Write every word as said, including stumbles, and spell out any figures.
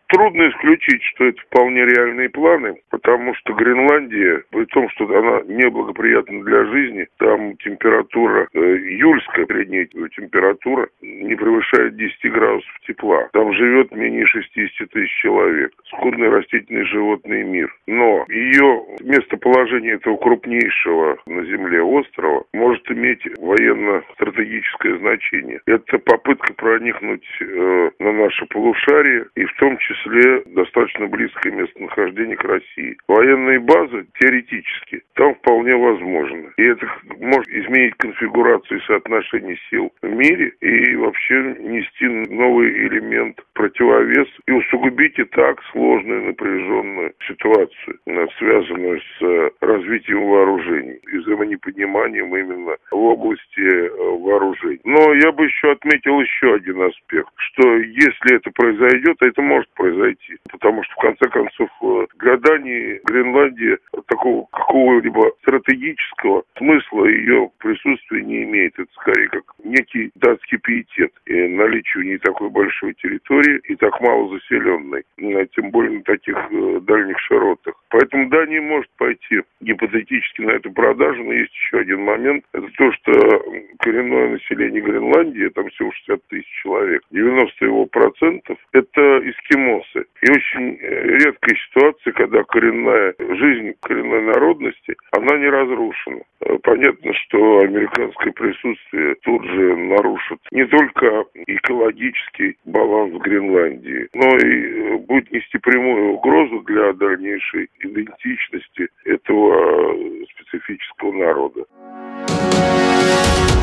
Трудно исключить, что это вполне реальные планы, потому что Гренландия, при том, что она неблагоприятна для жизни, там температура, э, июльская средняя температура не превышает десять градусов тепла. Там живет менее шестьдесят тысяч человек. Скудный растительный животный мир. Но ее местоположение этого крупнейшего на Земле острова может иметь военно-стратегическое значение. Это попытка проникнуть э, на наше полушарие и в том числе достаточно близкое местонахождение к России. Военные базы теоретически там вполне возможно. И это может изменить конфигурацию и соотношение сил в мире и вообще нести новый элемент, противовес и усугубить и так сложную напряженную ситуацию, связанную с развитием вооружений и взаимонепониманием именно в области вооружений. Но я бы еще отметил еще один аспект, что если это произойдет, это может произойти, потому что в конце концов для Дании Гренландия такого какого-либо стратегического смысла ее присутствие не имеет. Это скорее как некий датский пиетет и наличие у нее такой большой территории и так мало заселенной, тем более на таких дальних широтах. Поэтому Дания может пойти гипотетически на эту продажу, но есть еще один момент. Это то, что коренное население Гренландии, там всего шестьдесят тысяч человек, девяносто его процентов это эскимосы. И очень редкая ситуация, когда коренная жизнь коренной народности, она не разрушена. Понятно, что американское присутствие тут же нарушит не только экологический баланс в Гренландии, но и будет нести прямую угрозу для дальнейшей идентичности этого специфического народа.